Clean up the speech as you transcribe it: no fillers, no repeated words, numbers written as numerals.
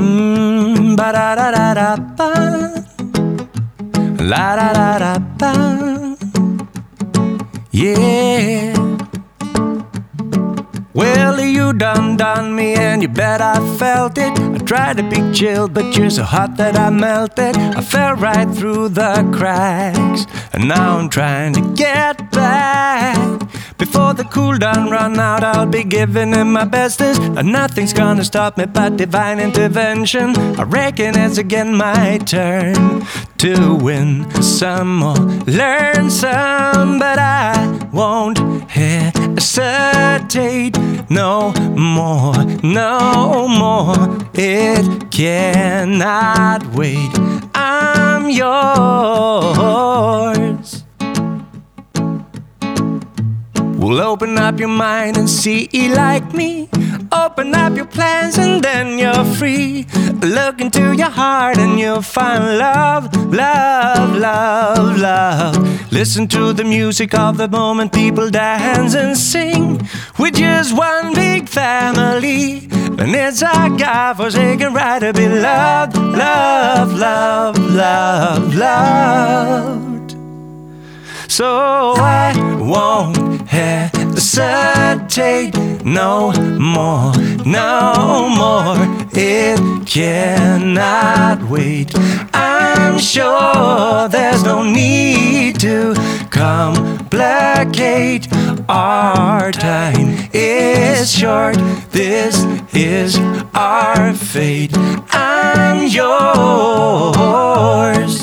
Ba da da da da ba, la da da da ba. Yeah. Well, you done me, and you bet I felt it. I tried to be chill, but you're so hot that I melted. I fell right through the cracks, and now I'm trying to get back. Before the cool down run out, I'll be giving it my bestest, and nothing's gonna stop me but divine intervention. I reckon it's again my turn to win some or learn some, but I won't hesitate no more, no more. It cannot wait. I'm yours. Well, open up your mind and see like me. Open up your plans and then you're free. Look into your heart and you'll find love, love, love, love. Listen to the music of the moment, people dance and sing. We're just one big family, and it's our God-forsaken right to be loved, loved, loved, loved, loved. So I won't hesitate no more, no more. It cannot wait. I'm sure there's no need to complicate. Our time is short. This is our fate. I'm yours.